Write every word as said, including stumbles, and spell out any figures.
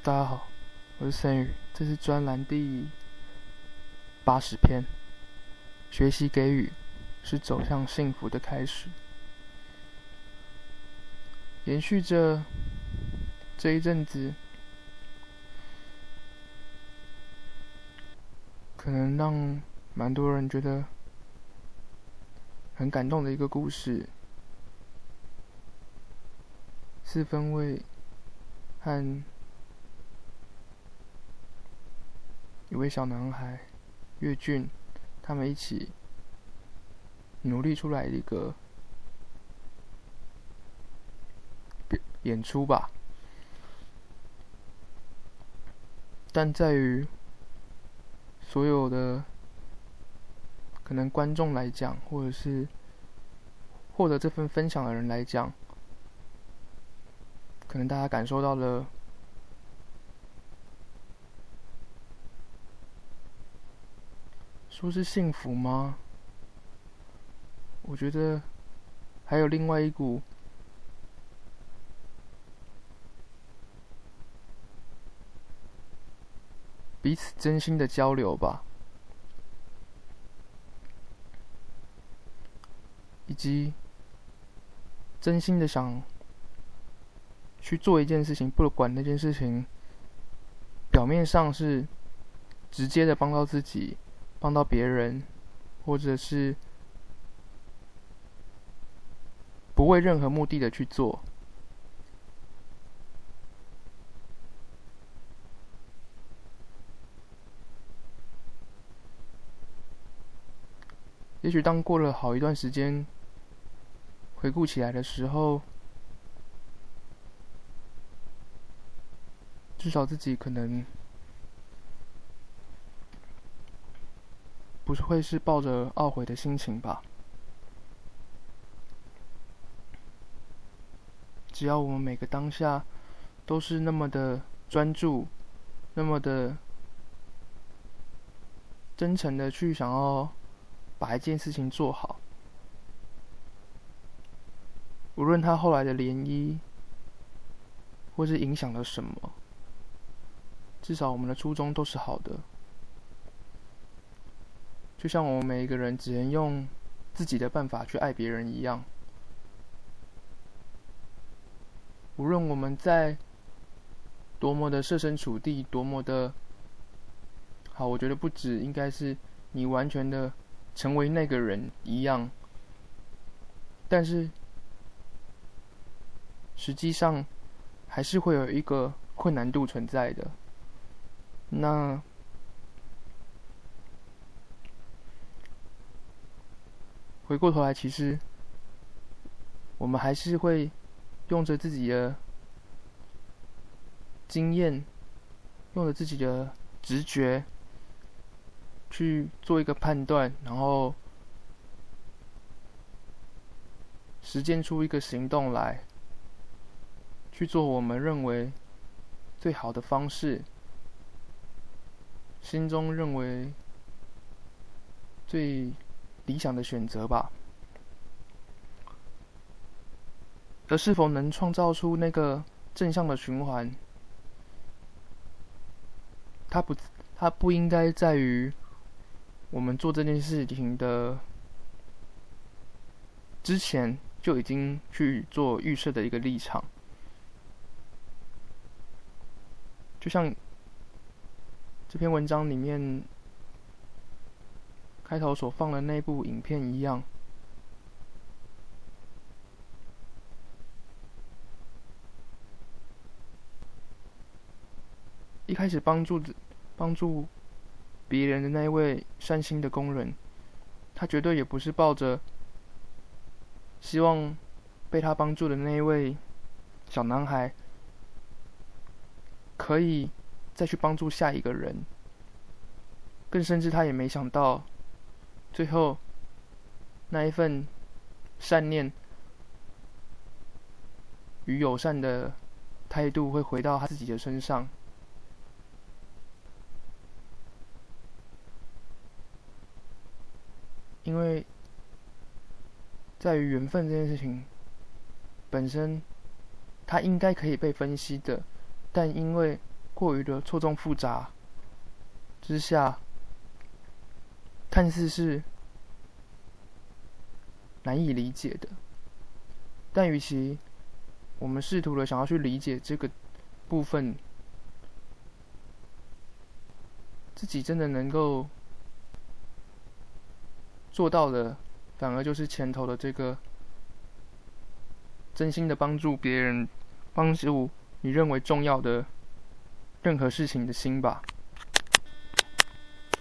大家好，我是森宇，这是专栏第八十篇。学习给予是走向幸福的开始。延续着这一阵子，可能让蛮多人觉得很感动的一个故事，四分卫和一位小男孩岳俊，他们一起努力出来的一个演出吧。但在于所有的可能观众来讲，或者是获得这份分享的人来讲，可能大家感受到了说是幸福吗？我觉得还有另外一股彼此真心的交流吧，以及真心的想去做一件事情，不管那件事情表面上是直接的帮到自己、帮到别人，或者是不为任何目的的去做。也许当过了好一段时间，回顾起来的时候，至少自己可能不是会是抱着懊悔的心情吧。只要我们每个当下都是那么的专注，那么的真诚的去想要把一件事情做好，无论它后来的涟漪或是影响了什么，至少我们的初衷都是好的。就像我们每一个人只能用自己的办法去爱别人一样，无论我们在多么的设身处地，多么的好，我觉得不止应该是你完全的成为那个人一样，但是实际上还是会有一个困难度存在的。那回过头来，其实我们还是会用着自己的经验，用着自己的直觉去做一个判断，然后实践出一个行动来，去做我们认为最好的方式，心中认为最理想的选择吧。而是否能创造出那个正向的循环，它不，它不应该在于我们做这件事情的之前就已经去做预设的一个立场。就像这篇文章里面开头所放的那部影片一样，一开始帮助帮助别人的那一位善心的工人，他绝对也不是抱着希望被他帮助的那一位小男孩可以再去帮助下一个人，更甚至他也没想到，最后那一份善念与友善的态度会回到他自己的身上。因为在于缘分这件事情本身，它应该可以被分析的，但因为过于的错综复杂之下，看似是难以理解的。但与其我们试图的想要去理解这个部分，自己真的能够做到的，反而就是前头的这个真心的帮助别人，帮助你认为重要的任何事情的心吧。